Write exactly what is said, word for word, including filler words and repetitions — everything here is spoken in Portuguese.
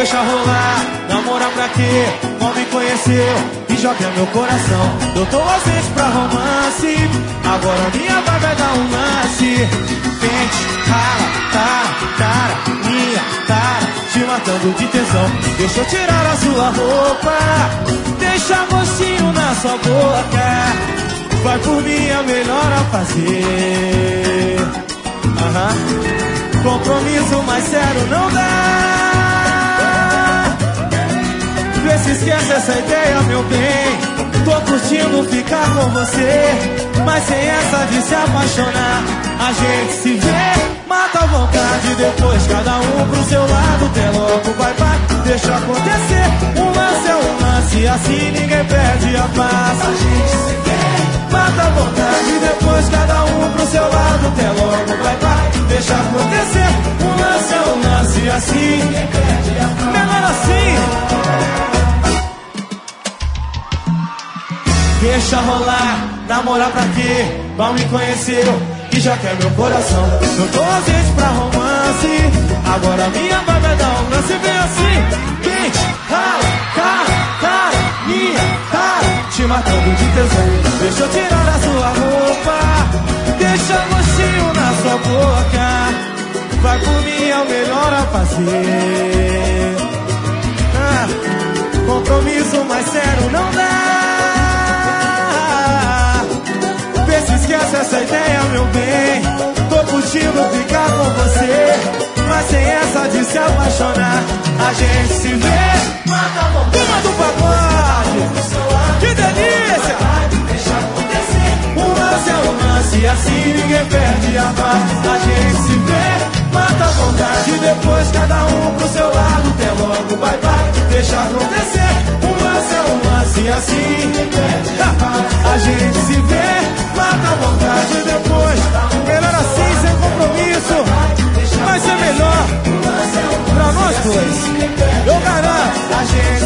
Deixa rolar, namorar pra quê? Mal me conheceu e joga meu coração. Eu tô ausente pra romance, agora minha vibe é dar um lance. Pente, rala, tara, tara, minha tara, te matando de tesão. Deixa eu tirar a sua roupa, deixa gostinho na sua boca. Vai por mim, é melhor a fazer. Aham. Compromisso mais sério não dá. Vê se esquece essa ideia, meu bem. Tô curtindo ficar com você, mas sem essa de se apaixonar. A gente se vê, mata a vontade. Depois cada um pro seu lado. Até logo, vai, vai, deixa acontecer. Um lance é um lance, assim ninguém perde a paz. A gente se vê, mata a vontade. Depois cada um pro seu lado. Até logo, vai, vai, deixa acontecer. Um lance é um lance, assim ninguém perde a paz. Menor assim. Deixa rolar, namorar pra quê? Mal me conheceu e já quer meu coração. Eu tô ausente pra romance, agora minha vibe é dar um lance. Vem assim, quente, rala, cara, cara, minha cara, te matando de tesão. Deixa eu tirar a sua roupa, deixa gostinho na sua boca. Vai por mim, é o melhor a fazer. Ah, compromisso mais sério não dá. Se esquece essa ideia, meu bem. Tô curtindo ficar com você, mas sem essa de se apaixonar. A gente se vê, mata a vontade do pagode. Que delícia! Deixa acontecer. Um lance é um lance, assim ninguém perde a paz. A gente se vê, mata a vontade. Depois cada um pro seu lado. Até logo, bye bye, deixa acontecer. Um lance é um lance, assim ninguém perde a paz. A gente se vê, mata a vontade. Depois, melhor assim, sem compromisso. Vai ser melhor pra nós dois, eu garanto. A gente